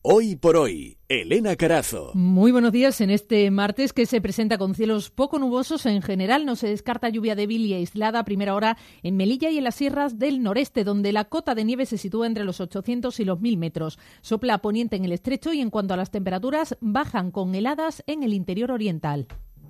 Hoy por hoy, Elena Carazo. Muy buenos días en este martes que se presenta con cielos poco nubosos. En general no se descarta lluvia débil y aislada a primera hora en Melilla y en las sierras del noreste, donde la cota de nieve se sitúa entre los 800 y los 1000 metros. Sopla a poniente en el estrecho y en cuanto a las temperaturas, bajan con heladas en el interior oriental.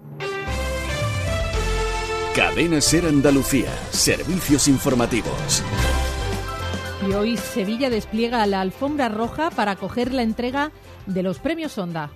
Cadena SER Andalucía. Servicios informativos. Y hoy Sevilla despliega la alfombra roja para acoger la entrega de los premios Ondas.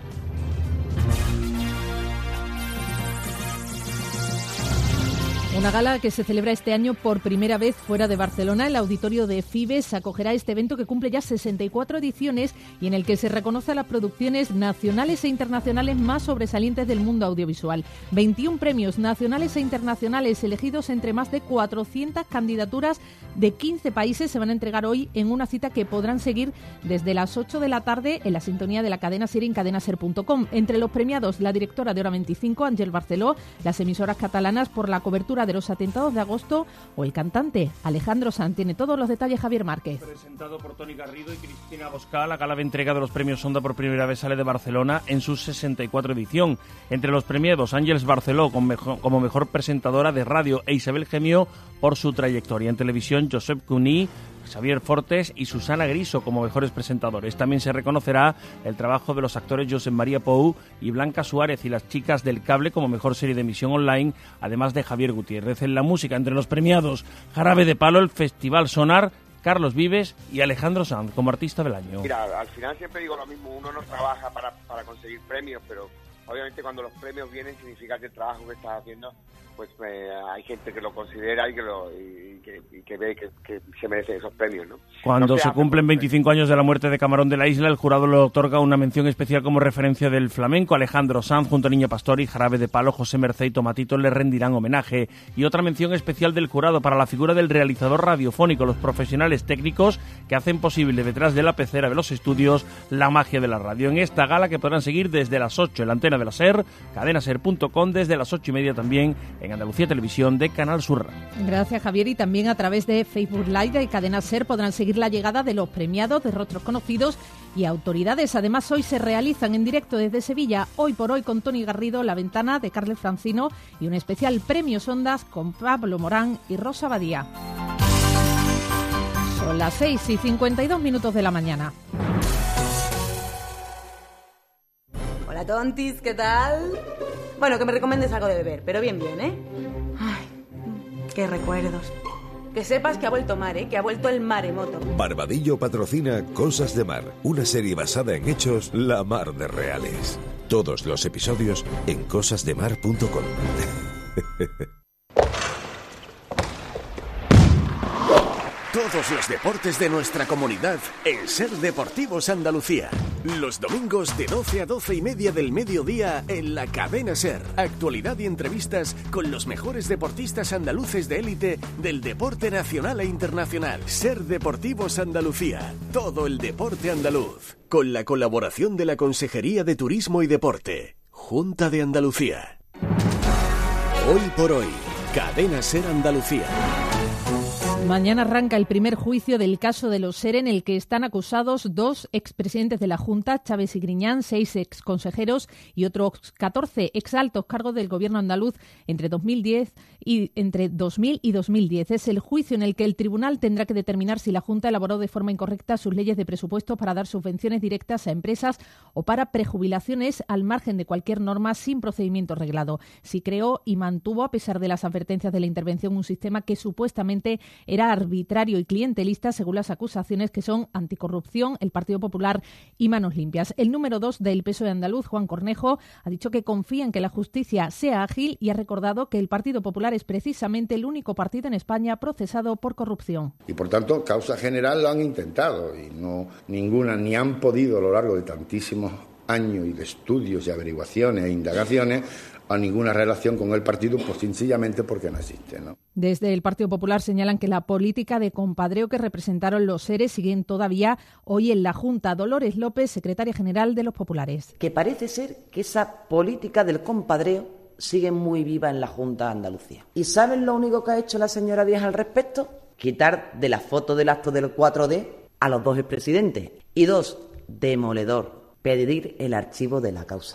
Una gala que se celebra este año por primera vez fuera de Barcelona. El auditorio de Fibes acogerá este evento que cumple ya 64 ediciones y en el que se reconoce a las producciones nacionales e internacionales más sobresalientes del mundo audiovisual. 21 premios nacionales e internacionales elegidos entre más de 400 candidaturas de 15 países se van a entregar hoy en una cita que podrán seguir desde las 8 de la tarde en la sintonía de la cadena SER en cadenaser.com. Entre los premiados, la directora de Hora 25, Àngels Barceló, las emisoras catalanas por la cobertura de los atentados de agosto o el cantante Alejandro Sanz. Tiene todos los detalles Javier Márquez. Presentado por Toni Garrido y Cristina Bosca, la gala de entrega de los premios Onda por primera vez sale de Barcelona en su 64 edición. Entre los premiados, Àngels Barceló como mejor presentadora de radio e Isabel Gemio por su trayectoria en televisión, Josep Cuní, Xavier Fortes y Susana Griso como mejores presentadores. También se reconocerá el trabajo de los actores Josep María Pou y Blanca Suárez y Las chicas del cable como mejor serie de emisión online, además de Javier Gutiérrez. En la música, entre los premiados, Jarabe de Palo, el Festival Sonar, Carlos Vives y Alejandro Sanz como artista del año. Mira, al final siempre digo lo mismo, uno no trabaja para conseguir premios, pero obviamente cuando los premios vienen significa que el trabajo que estás haciendo, pues hay gente que lo considera y que ve que se merece esos premios, ¿no? Cuando se cumplen 25 años de la muerte de Camarón de la Isla, el jurado le otorga una mención especial como referencia del flamenco. Alejandro Sanz, junto a Niña Pastor y Jarabe de Palo, José Mercé y Tomatito le rendirán homenaje. Y otra mención especial del jurado para la figura del realizador radiofónico, los profesionales técnicos que hacen posible detrás de la pecera de los estudios la magia de la radio. En esta gala que podrán seguir desde las 8 en la antena de la SER, cadenaser.com, desde las 8:30 también en Andalucía Televisión de Canal Sur. Gracias, Javier. Y también a través de Facebook Live y Cadena SER podrán seguir la llegada de los premiados, de rostros conocidos y autoridades. Además, hoy se realizan en directo desde Sevilla, Hoy por Hoy con Toni Garrido, La Ventana de Carles Francino y un especial Premios Ondas con Pablo Morán y Rosa Badía. Son las 6:52 de la mañana. Hola, tontis, ¿qué tal? Bueno, que me recomiendes algo de beber, pero bien, ¿eh? Ay, qué recuerdos. Que sepas que ha vuelto mar, que ha vuelto el maremoto. Barbadillo patrocina Cosas de Mar, una serie basada en hechos la mar de reales. Todos los episodios en cosasdemar.com. Todos los deportes de nuestra comunidad en SER Deportivos Andalucía. Los domingos de 12 a 12:30 del mediodía en la cadena SER. Actualidad y entrevistas con los mejores deportistas andaluces de élite del deporte nacional e internacional. SER Deportivos Andalucía. Todo el deporte andaluz. Con la colaboración de la Consejería de Turismo y Deporte. Junta de Andalucía. Hoy por hoy. Cadena SER Andalucía. Mañana arranca el primer juicio del caso de los SER en el que están acusados 2 expresidentes de la Junta, Chávez y Griñán, 6 exconsejeros y otros 14 exaltos cargos del gobierno andaluz entre 2000 y 2010. Es el juicio en el que el tribunal tendrá que determinar si la Junta elaboró de forma incorrecta sus leyes de presupuesto para dar subvenciones directas a empresas o para prejubilaciones al margen de cualquier norma sin procedimiento reglado. Si creó y mantuvo, a pesar de las advertencias de la intervención, un sistema que supuestamente era arbitrario y clientelista, según las acusaciones que son anticorrupción, el Partido Popular y Manos Limpias. El número 2 del PSOE andaluz, Juan Cornejo, ha dicho que confía en que la justicia sea ágil y ha recordado que el Partido Popular es precisamente el único partido en España procesado por corrupción. Y por tanto, causa general lo han intentado y no ninguna, ni han podido a lo largo de tantísimos años y de estudios y averiguaciones e indagaciones a ninguna relación con el partido, pues sencillamente porque no existe, ¿no? Desde el Partido Popular señalan que la política de compadreo que representaron los SERes siguen todavía hoy en la Junta. Dolores López, secretaria general de los populares. Que parece ser que esa política del compadreo sigue muy viva en la Junta de Andalucía. ¿Y saben lo único que ha hecho la señora Díaz al respecto? Quitar de la foto del acto del 4D a los 2 expresidentes. Y 2, demoledor. Pedir el archivo de la causa.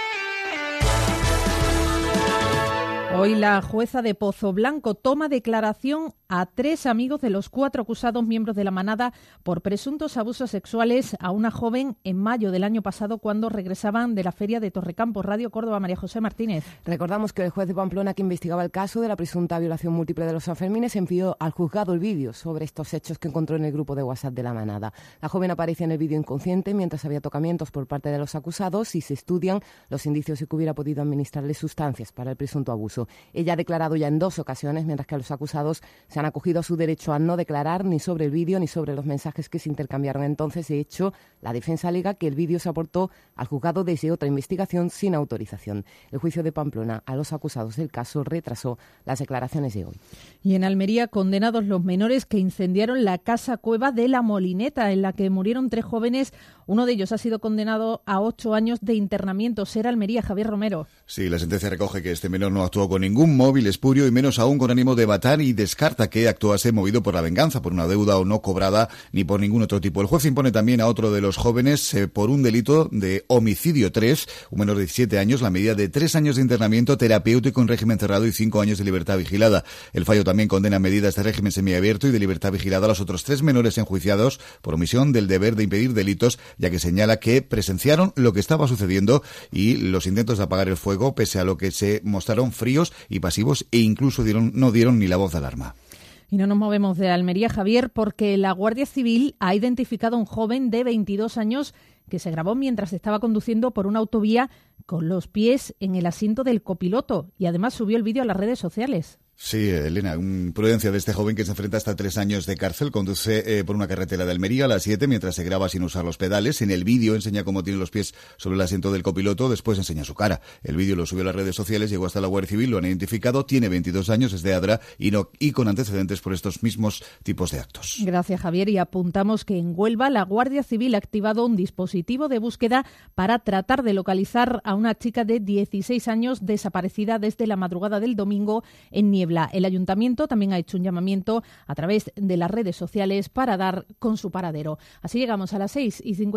Hoy la jueza de Pozoblanco toma declaración a 3 amigos de los 4 acusados miembros de la manada por presuntos abusos sexuales a una joven en mayo del año pasado cuando regresaban de la feria de Torrecampo. Radio Córdoba, María José Martínez. Recordamos que el juez de Pamplona, que investigaba el caso de la presunta violación múltiple de los Sanfermines, envió al juzgado el vídeo sobre estos hechos que encontró en el grupo de WhatsApp de la manada. La joven aparece en el vídeo inconsciente mientras había tocamientos por parte de los acusados y se estudian los indicios de que hubiera podido administrarle sustancias para el presunto abuso. Ella ha declarado ya en 2 ocasiones, mientras que los acusados se han acogido a su derecho a no declarar ni sobre el vídeo ni sobre los mensajes que se intercambiaron entonces. De hecho, la defensa alega que el vídeo se aportó al juzgado desde otra investigación sin autorización. El juicio de Pamplona a los acusados del caso retrasó las declaraciones de hoy. Y en Almería, condenados los menores que incendiaron la casa cueva de La Molineta, en la que murieron 3 jóvenes. Uno de ellos ha sido condenado a 8 años de internamiento. Ser Almería, Javier Romero. Sí, la sentencia recoge que este menor no actuó con ningún móvil espurio y menos aún con ánimo de matar, y descarta que actuase movido por la venganza, por una deuda o no cobrada, ni por ningún otro tipo. El juez impone también a otro de los jóvenes por un delito de homicidio 3, un menor de 17 años, la medida de 3 años de internamiento terapéutico en régimen cerrado y 5 años de libertad vigilada. El fallo también condena medidas de régimen semiabierto y de libertad vigilada a los otros 3 menores enjuiciados por omisión del deber de impedir delitos, ya que señala que presenciaron lo que estaba sucediendo y los intentos de apagar el fuego, pese a lo que se mostraron fríos y pasivos e incluso no dieron ni la voz de alarma. Y no nos movemos de Almería, Javier, porque la Guardia Civil ha identificado a un joven de 22 años que se grabó mientras estaba conduciendo por una autovía con los pies en el asiento del copiloto y además subió el vídeo a las redes sociales. Sí, Elena, imprudencia de este joven que se enfrenta hasta 3 años de cárcel. Conduce por una carretera de Almería a las 7 mientras se graba sin usar los pedales. En el vídeo enseña cómo tiene los pies sobre el asiento del copiloto, después enseña su cara. El vídeo lo subió a las redes sociales, llegó hasta la Guardia Civil, lo han identificado, tiene 22 años, es de Adra y con antecedentes por estos mismos tipos de actos. Gracias, Javier. Y apuntamos que en Huelva la Guardia Civil ha activado un dispositivo de búsqueda para tratar de localizar a una chica de 16 años desaparecida desde la madrugada del domingo en Niebla. El Ayuntamiento también ha hecho un llamamiento a través de las redes sociales para dar con su paradero. Así llegamos a las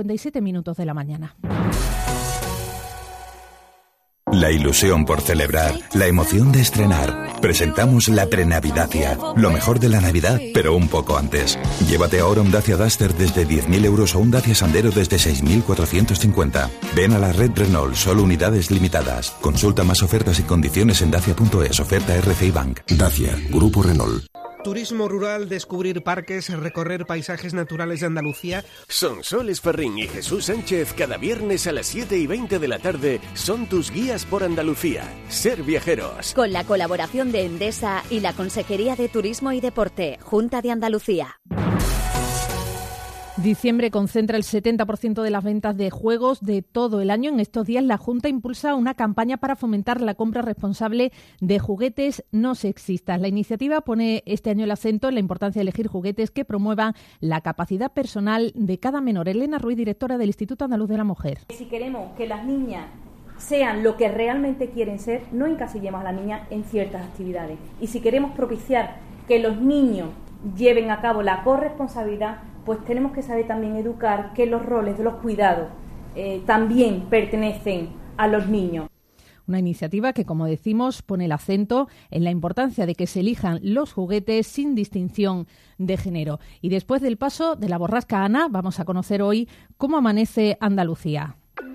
6:57 de la mañana. La ilusión por celebrar, la emoción de estrenar. Presentamos la Prenavidacia. Lo mejor de la Navidad, pero un poco antes. Llévate ahora un Dacia Duster desde 10.000 euros o un Dacia Sandero desde 6.450. Ven a la red Renault, solo unidades limitadas. Consulta más ofertas y condiciones en dacia.es. Oferta RCI Bank. Dacia, Grupo Renault. Turismo rural, descubrir parques, recorrer paisajes naturales de Andalucía. Sonsoles Ferrín y Jesús Sánchez cada viernes a las 7:20 de la tarde son tus guías por Andalucía. Ser viajeros. Con la colaboración de Endesa y la Consejería de Turismo y Deporte, Junta de Andalucía. Diciembre concentra el 70% de las ventas de juegos de todo el año. En estos días la Junta impulsa una campaña para fomentar la compra responsable de juguetes no sexistas. La iniciativa pone este año el acento en la importancia de elegir juguetes que promuevan la capacidad personal de cada menor. Elena Ruiz, directora del Instituto Andaluz de la Mujer. Si queremos que las niñas sean lo que realmente quieren ser, no encasillemos a la niña en ciertas actividades. Y si queremos propiciar que los niños lleven a cabo la corresponsabilidad, pues tenemos que saber también educar que los roles de los cuidados también pertenecen a los niños. Una iniciativa que, como decimos, pone el acento en la importancia de que se elijan los juguetes sin distinción de género. Y después del paso de la borrasca Ana, vamos a conocer hoy cómo amanece Andalucía.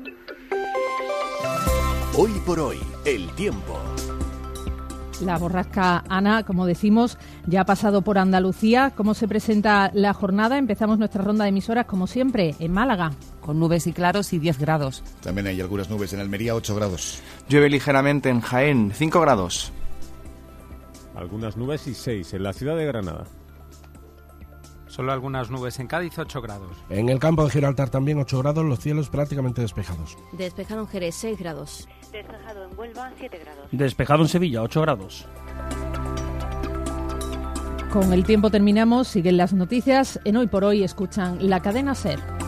Hoy por hoy, el tiempo. La borrasca Ana, como decimos, ya ha pasado por Andalucía. ¿Cómo se presenta la jornada? Empezamos nuestra ronda de emisoras, como siempre, en Málaga. Con nubes y claros y 10 grados. También hay algunas nubes en Almería, 8 grados. Llueve ligeramente en Jaén, 5 grados. Algunas nubes y 6 en la ciudad de Granada. Solo algunas nubes en Cádiz, 8 grados. En el campo de Gibraltar también 8 grados, los cielos prácticamente despejados. Despejado en Jerez, 6 grados. Despejado en Huelva, 7 grados. Despejado en Sevilla, 8 grados. Con el tiempo terminamos, siguen las noticias. En Hoy por Hoy escuchan la cadena SER.